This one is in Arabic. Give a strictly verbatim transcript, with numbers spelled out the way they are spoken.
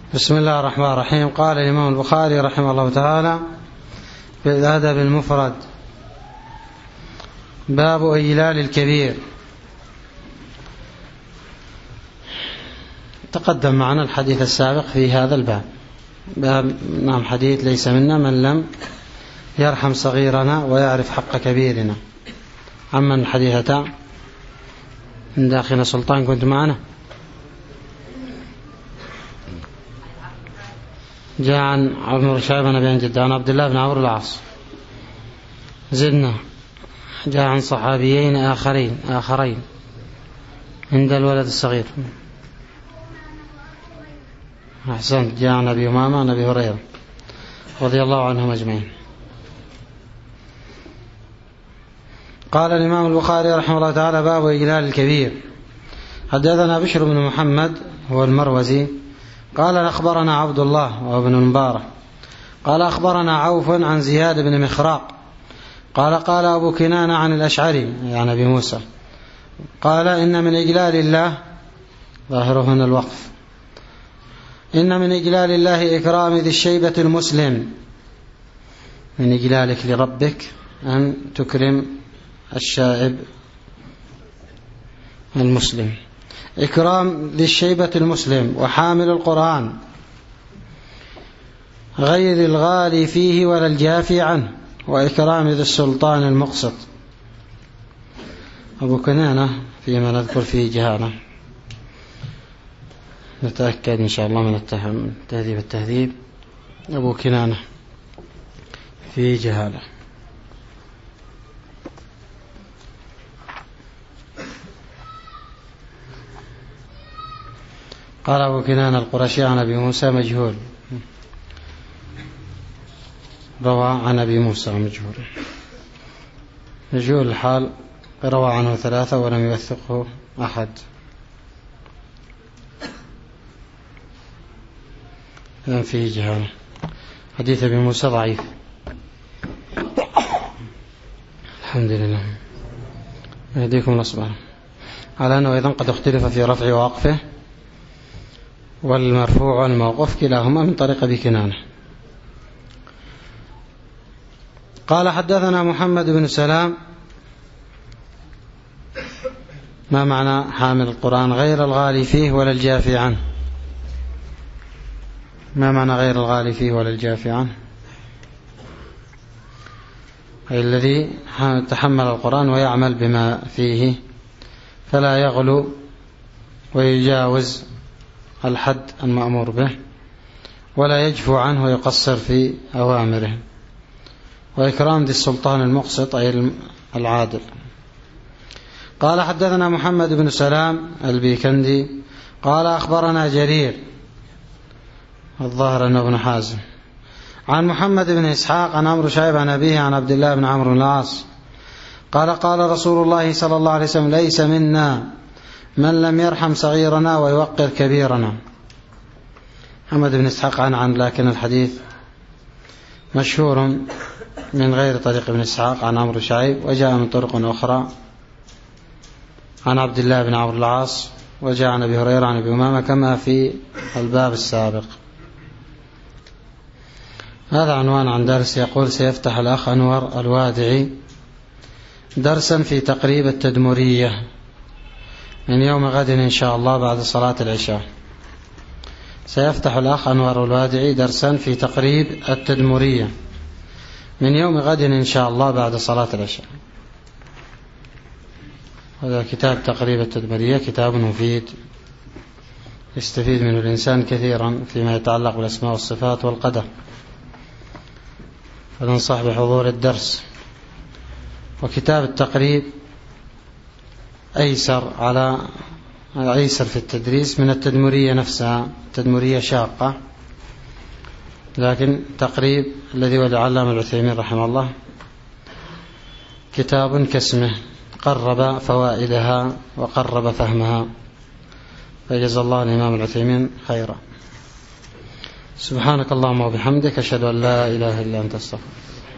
بسم الله الرحمن الرحيم. قال الإمام البخاري رحمه الله تعالى في الأدب المفرد: باب إجلال الكبير. تقدم معنا الحديث السابق في هذا الباب، باب نعم حديث: ليس منا من لم يرحم صغيرنا ويعرف حق كبيرنا. عمن الحديث من داخل سلطان كنت معنا؟ جاء عن عمرو شعيب بن أبي جدة عن عبد الله بن عمرو العاص. زدنا: جاء عن صحابيين آخرين آخرين عند الولد الصغير. أحسنت، جاء عن أبي أمامة عن أبي هريرة رضي الله عنهم أجمعين. قال الإمام البخاري رحمه الله تعالى: باب إجلال الكبير. حدثنا بشر بن محمد هو المروزي قال أخبرنا عبد الله وابن المبارك قال أخبرنا عوف عن زياد بن مخراق قال قال أبو كنانة عن الأشعري يعني أبي موسى قال: إن من إجلال الله، ظاهره هنا الوقف، إن من إجلال الله إكرام ذي الشيبة المسلم. من إجلالك لربك أن تكرم الشائب المسلم. إكرام ذي الشيبة المسلم وحامل القرآن غير الغالي فيه ولا الجافي عنه، وإكرام ذي السلطان المقسط. أبو كنانة فيما نذكر فيه جهالة، نتأكد إن شاء الله من التهذيب التهذيب. أبو كنانة فيه جهالة. قال أبو كنانة القرشي عن أبي موسى مجهول، روى عن أبي موسى مجهول مجهول الحال، روى عنه ثلاثة ولم يوثقه أحد. لأن فيه جهالة. حديث أبي موسى ضعيف الحمد لله. يهديكم الأصبر. على أنه أيضا قد اختلف في رفع ووقفه، والمرفوع والموقوف كلاهما من طريق أبي كنانة. قال: حدثنا محمد بن سلام. ما معنى حامل القرآن غير الغالي فيه ولا الجافي عنه؟ ما معنى غير الغالي فيه ولا الجافي عنه؟ أي الذي تحمل القرآن ويعمل بما فيه فلا يغلو ويجاوز الحد المأمور به، ولا يجفو عنه ويقصر في أوامره. وإكرام ذي السلطان المقسط أي العادل. قال: حدثنا محمد بن سلام البيكندي قال أخبرنا جرير الظاهر أنه ابن حازم عن محمد بن إسحاق عن عمرو شعيب عن أبيه عن عبد الله بن عمرو العاص قال: قال رسول الله صلى الله عليه وسلم: ليس منا من لم يرحم صغيرنا ويوقر كبيرنا. محمد بن إسحاق عن عن لكن الحديث مشهور من غير طريق ابن إسحاق عن عمرو شعيب، وجاء من طرق أخرى عن عبد الله بن عمرو العاص، وجاء عن أبي هريرة عن أبي أمامة كما في الباب السابق. هذا عنوان عن درس. يقول: سيفتح الأخ أنور الوادعي درسا في تقريب التدمرية من يوم غد إن شاء الله بعد صلاة العشاء. سيفتح الأخ أنور الوادعي درسا في تقريب التدمرية من يوم غد إن شاء الله بعد صلاة العشاء. هذا كتاب تقريب التدمرية كتاب مفيد يستفيد منه الإنسان كثيرا فيما يتعلق بالأسماء والصفات والقدر، فننصح بحضور الدرس. وكتاب التقريب أيسر على أيسر في التدريس من التدمرية نفسها. التدمرية شاقة، لكن تقريب الذي هو العلامة العثيمين رحمه الله كتاب كاسمه، قرب فوائدها وقرب فهمها، فجزا الله الإمام العثيمين خيرا. سبحانك اللهم وبحمدك، أشهد أن لا إله إلا أنت، استغفرك.